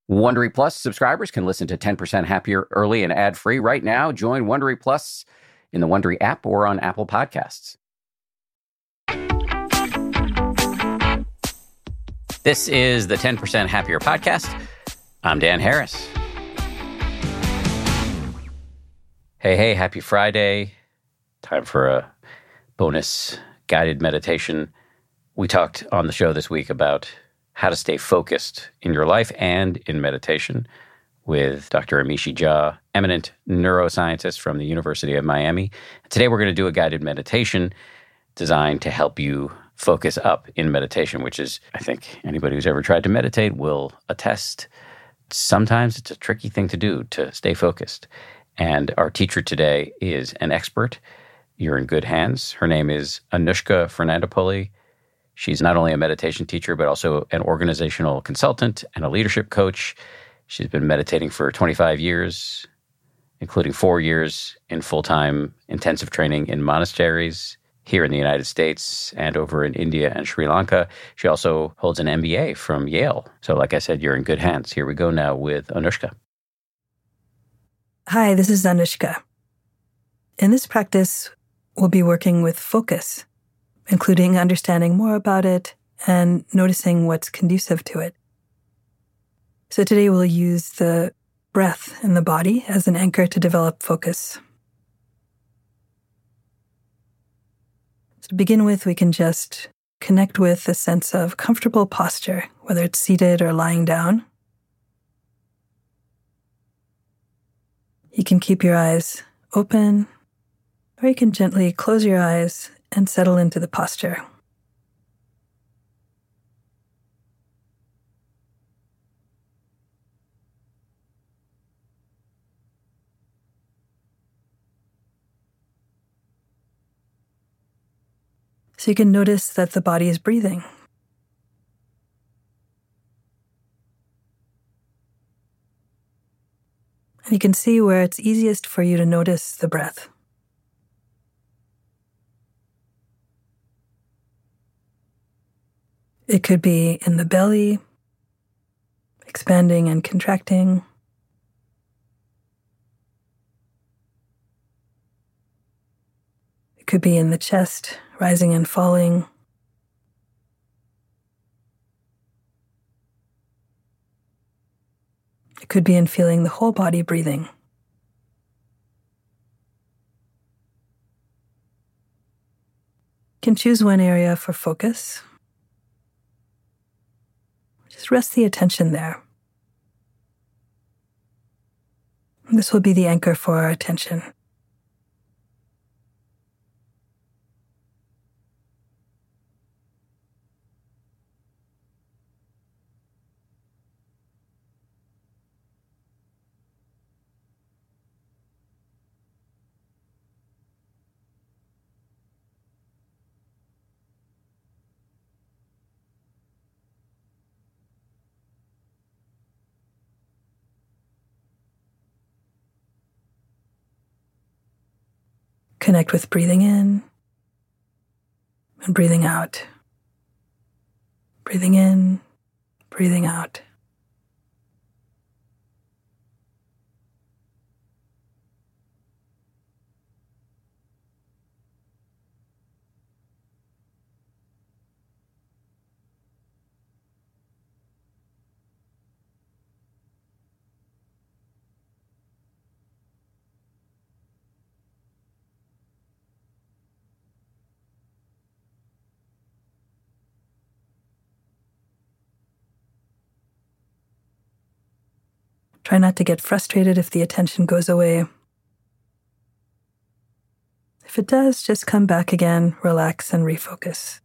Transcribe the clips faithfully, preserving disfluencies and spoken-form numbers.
Wondery Plus subscribers can listen to ten percent Happier early and ad-free right now. Join Wondery Plus in the Wondery app or on Apple Podcasts. This is the ten percent Happier podcast. I'm Dan Harris. Hey, hey, happy Friday. Time for a bonus guided meditation. We talked on the show this week about how to stay focused in your life and in meditation with Doctor Amishi Jha, eminent neuroscientist from the University of Miami. Today we're going to do a guided meditation designed to help you focus up in meditation, which is, I think, anybody who's ever tried to meditate will attest. Sometimes it's a tricky thing to do to stay focused. And our teacher today is an expert. You're in good hands. Her name is Anushka Fernandopulle. She's not only a meditation teacher, but also an organizational consultant and a leadership coach. She's been meditating for twenty-five years, including four years in full-time intensive training in monasteries here in the United States and over in India and Sri Lanka. She also holds an M B A from Yale. So like I said, you're in good hands. Here we go now with Anushka. Hi, this is Anushka. In this practice, we'll be working with focus, including understanding more about it and noticing what's conducive to it. So today we'll use the breath in the body as an anchor to develop focus. To begin with, we can just connect with a sense of comfortable posture, whether it's seated or lying down. You can keep your eyes open, or you can gently close your eyes and settle into the posture. So you can notice that the body is breathing. And you can see where it's easiest for you to notice the breath. It could be in the belly, expanding and contracting. It could be in the chest, rising and falling. It could be in feeling the whole body breathing. You can choose one area for focus. Just rest the attention there. This will be the anchor for our attention. Connect with breathing in and breathing out. Breathing in, breathing out. Try not to get frustrated if the attention goes away. If it does, just come back again, relax, and refocus.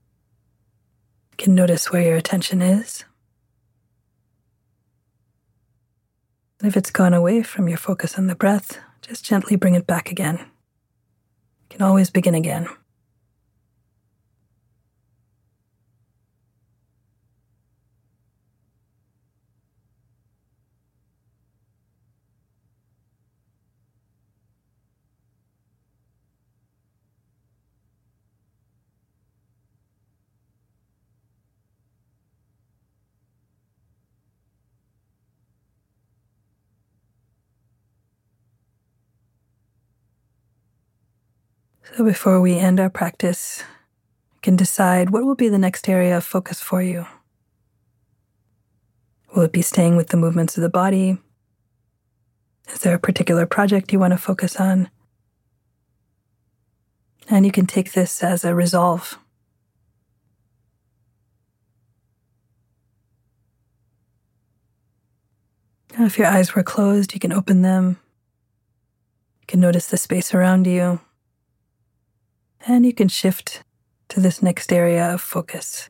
You can notice where your attention is. And if it's gone away from your focus on the breath, just gently bring it back again. You can always begin again. So before we end our practice, you can decide what will be the next area of focus for you. Will it be staying with the movements of the body? Is there a particular project you want to focus on? And you can take this as a resolve. Now, if your eyes were closed, you can open them. You can notice the space around you. And you can shift to this next area of focus.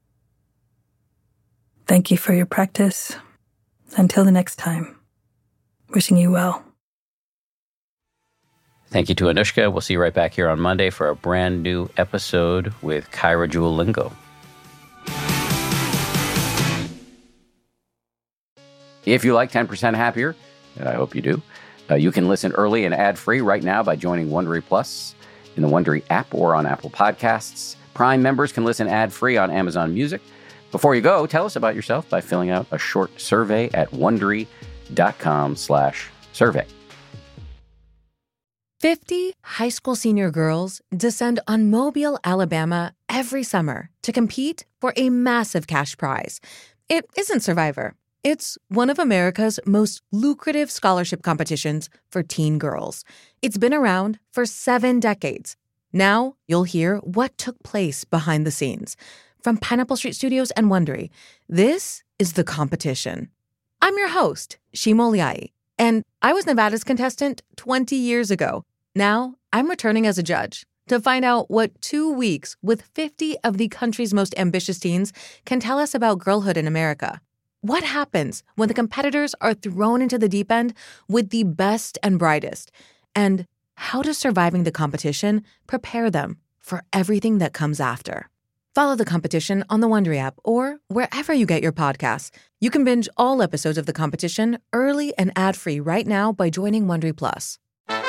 Thank you for your practice. Until the next time, wishing you well. Thank you to Anushka. We'll see you right back here on Monday for a brand new episode with Kyra Jewel Lingo. If you like ten percent Happier, and I hope you do, uh, you can listen early and ad-free right now by joining Wondery Plus in the Wondery app or on Apple Podcasts. Prime members can listen ad-free on Amazon Music. Before you go, tell us about yourself by filling out a short survey at Wondery.com slash survey. fifty high school senior girls descend on Mobile, Alabama every summer to compete for a massive cash prize. It isn't Survivor. It's one of America's most lucrative scholarship competitions for teen girls. It's been around for seven decades. Now you'll hear what took place behind the scenes. From Pineapple Street Studios and Wondery, this is The Competition. I'm your host, Shima Oliai, and I was Nevada's contestant twenty years ago. Now I'm returning as a judge to find out what two weeks with fifty of the country's most ambitious teens can tell us about girlhood in America. What happens when the competitors are thrown into the deep end with the best and brightest? And how does surviving the competition prepare them for everything that comes after? Follow The Competition on the Wondery app or wherever you get your podcasts. You can binge all episodes of The Competition early and ad-free right now by joining Wondery Plus.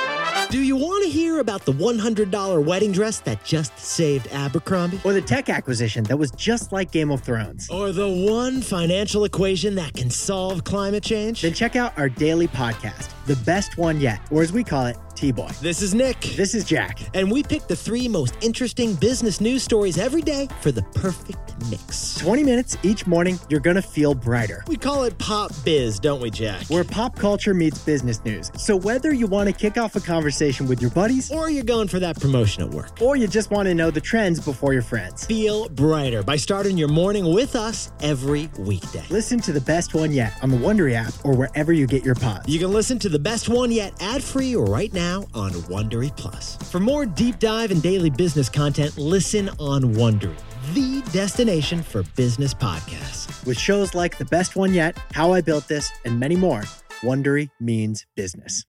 Do you want to hear about the one hundred dollars wedding dress that just saved Abercrombie? Or the tech acquisition that was just like Game of Thrones? Or the one financial equation that can solve climate change? Then check out our daily podcast, The Best One Yet, or as we call it, T-Boy. This is Nick. This is Jack. And we pick the three most interesting business news stories every day for the perfect mix. twenty minutes each morning, you're going to feel brighter. We call it Pop Biz, don't we, Jack? Where pop culture meets business news. So whether you want to kick off a conversation with your buddies, or you're going for that promotion at work, or you just want to know the trends before your friends, feel brighter by starting your morning with us every weekday. Listen to The Best One Yet on the Wondery app or wherever you get your pods. You can listen to The Best One Yet ad-free right now on Wondery Plus. For more deep dive and daily business content, listen on Wondery, the destination for business podcasts. With shows like The Best One Yet, How I Built This, and many more, Wondery means business.